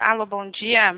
Alô, bom dia.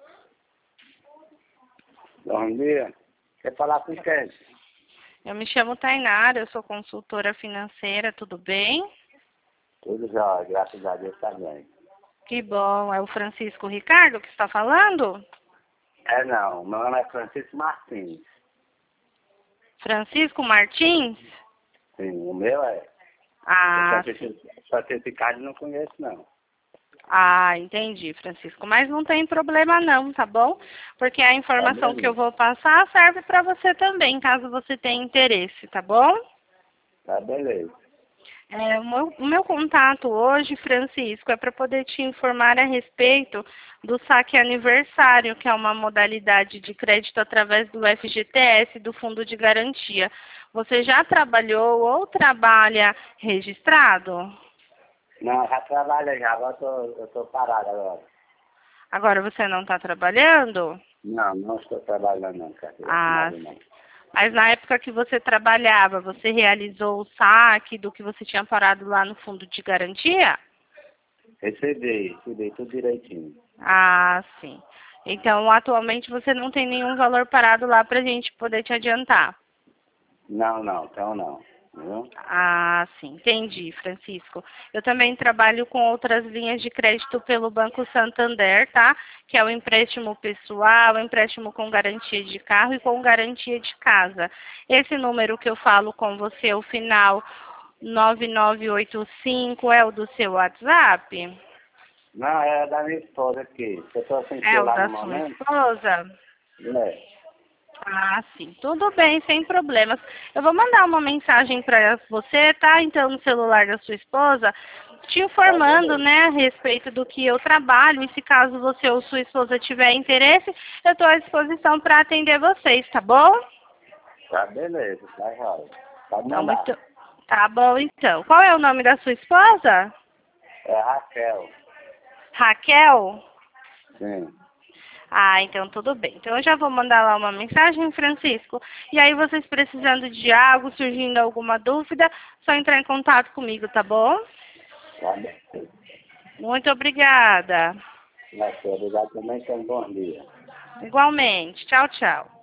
Bom dia. Quer falar com quem? Eu me chamo Tainara, eu sou consultora financeira, tudo bem? Tudo já, graças a Deus tá bem. Que bom, é o Francisco Ricardo que está falando? É não, meu nome é Francisco Martins. Francisco Martins? Sim, o meu é. Ah, Francisco Ricardo não conheço não. Entendi, Francisco. Mas não tem problema não, tá bom? Porque a informação que eu beleza. vou passar serve para você também, caso você tenha interesse, tá bom? Tá beleza. O meu contato hoje, Francisco, é para poder te informar a respeito do saque aniversário, que é uma modalidade de crédito através do FGTS, do Fundo de Garantia. Você já trabalhou ou trabalha registrado? Não, já trabalho já, agora eu tô parado agora. Agora você não está trabalhando? Não, não estou trabalhando não, carteira Ah, assinada não. mas na época que você trabalhava, você realizou o saque do que você tinha parado lá no Fundo de Garantia? Recebi tudo direitinho. Ah, sim. Então, atualmente você não tem nenhum valor parado lá para a gente poder te adiantar. Não, então não. Viu? Ah, sim. Entendi, Francisco. Eu também trabalho com outras linhas de crédito pelo Banco Santander, tá? Que é o empréstimo pessoal, o empréstimo com garantia de carro e com garantia de casa. Esse número que eu falo com você, o final 9985, é o do seu WhatsApp? Não, é da minha esposa aqui. Eu tô sem É o celular da no sua momento. esposa? É. Ah, sim. Tudo bem, sem problemas. Eu vou mandar uma mensagem para você, tá? Então, no celular da sua esposa, te Tá informando, beleza. né, a respeito do que eu trabalho. E se caso você ou sua esposa tiver interesse, eu estou à disposição para atender vocês, tá bom? Tá beleza, tá jóia. Pode Então, mandar. muito... Tá bom, então. Qual é o nome da sua esposa? É Raquel. Raquel? Sim. Ah, então tudo bem. Então eu já vou mandar lá uma mensagem, Francisco. E aí vocês precisando de algo, surgindo alguma dúvida, só entrar em contato comigo, tá bom? Tá beleza. Muito obrigada. Obrigado também, tenha um bom dia. Igualmente. Tchau, tchau.